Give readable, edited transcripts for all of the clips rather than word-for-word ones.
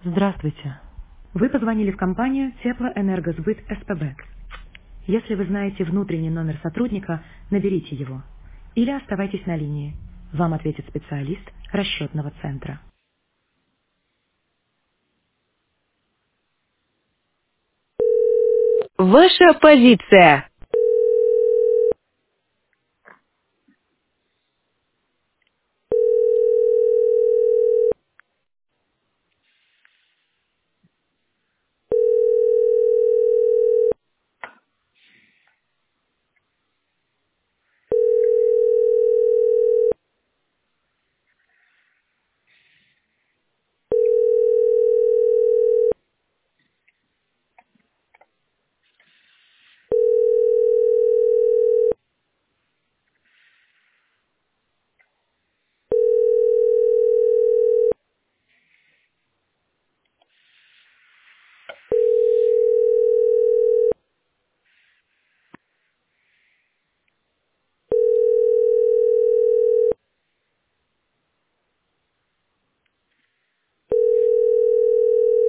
Здравствуйте. Вы позвонили в компанию Теплоэнергосбыт СПБ. Если вы знаете внутренний номер сотрудника, наберите его. Или оставайтесь на линии. Вам ответит специалист расчетного центра. Ваша позиция.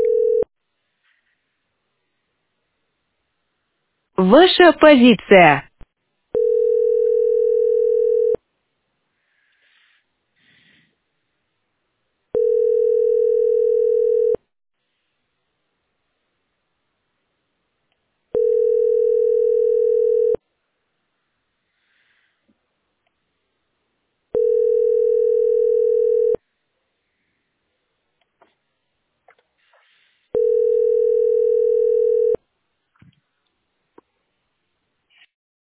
Ваша позиция.